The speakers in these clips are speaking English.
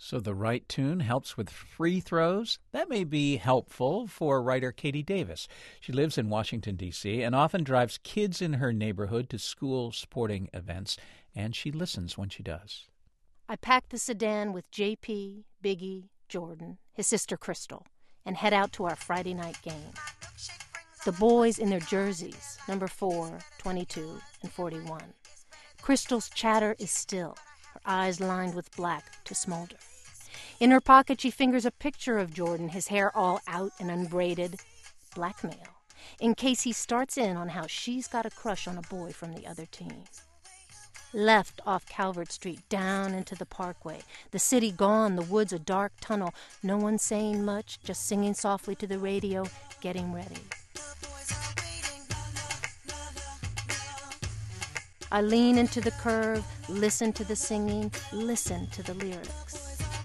So the right tune helps with free throws? That may be helpful for writer Katie Davis. She lives in Washington, D.C., and often drives kids in her neighborhood to school sporting events, and she listens when she does. I packed the sedan with J.P., Biggie, Jordan, his sister Crystal, and head out to our Friday night game. The boys in their jerseys, number 4, 22, and 41. Crystal's chatter is still, her eyes lined with black to smolder. In her pocket, she fingers a picture of Jordan, his hair all out and unbraided. Blackmail, in case he starts in on how she's got a crush on a boy from the other team. Left off Calvert Street, down into the parkway. The city gone, the woods a dark tunnel. No one saying much, just singing softly to the radio, getting ready. I lean into the curve, listen to the singing, listen to the lyrics.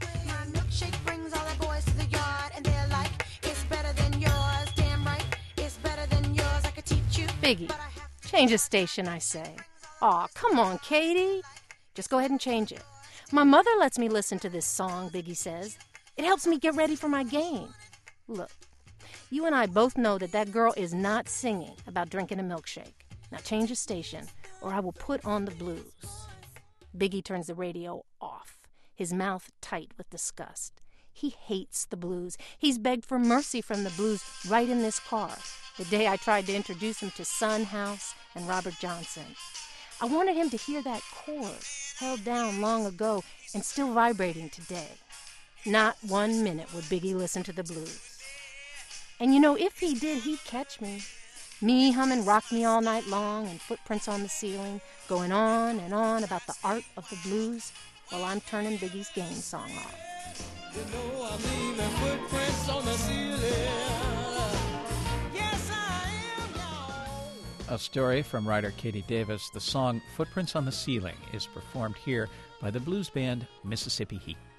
Biggie, change the station, I say. Aw, come on, Katie. Just go ahead and change it. My mother lets me listen to this song, Biggie says. It helps me get ready for my game. Look, you and I both know that girl is not singing about drinking a milkshake. Now change the station, or I will put on the blues. Biggie turns the radio off, his mouth tight with disgust. He hates the blues. He's begged for mercy from the blues right in this car, the day I tried to introduce him to Son House and Robert Johnson. I wanted him to hear that chord, held down long ago and still vibrating today. Not 1 minute would Biggie listen to the blues. And if he did, he'd catch me. Me humming Rock Me All Night Long and Footprints on the Ceiling, going on and on about the art of the blues while I'm turning Biggie's game song off. I'm leaving footprints on the ceiling. Yes, I am, y'all. A story from writer Katie Davis. The song Footprints on the Ceiling is performed here by the blues band Mississippi Heat.